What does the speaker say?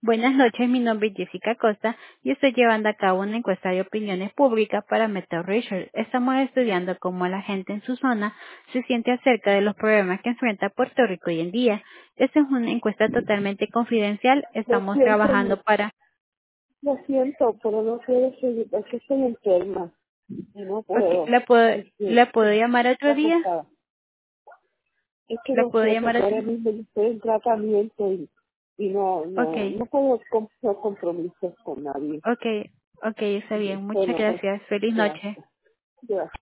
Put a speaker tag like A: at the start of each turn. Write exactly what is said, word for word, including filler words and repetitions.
A: Buenas noches, mi nombre es Jessica Costa y estoy llevando a cabo una encuesta de opiniones públicas para Meta Research. Estamos estudiando cómo la gente en su zona se siente acerca de los problemas que enfrenta Puerto Rico hoy en día. Esta es una encuesta totalmente confidencial.
B: Lo
A: Estamos
B: siento,
A: trabajando
B: mu-
A: para...
B: lo siento, pero no quiero seguir, es que estoy enferma y no
A: Ok,
B: puedo.
A: ¿la puedo,
B: Este,
A: la puedo llamar otro
B: está
A: día?
B: acostada. Es que
A: ¿La
B: no
A: puedo
B: sé,
A: llamar
B: porque
A: otro
B: ahora
A: día?
B: mismo yo estoy en tratamiento y, y no,
A: Ok,
B: no, no puedo com- hacer compromisos con nadie.
A: ok, ok, está bien. Muchas
B: Bueno, pues,
A: gracias. Feliz noche.
B: gracias. Gracias.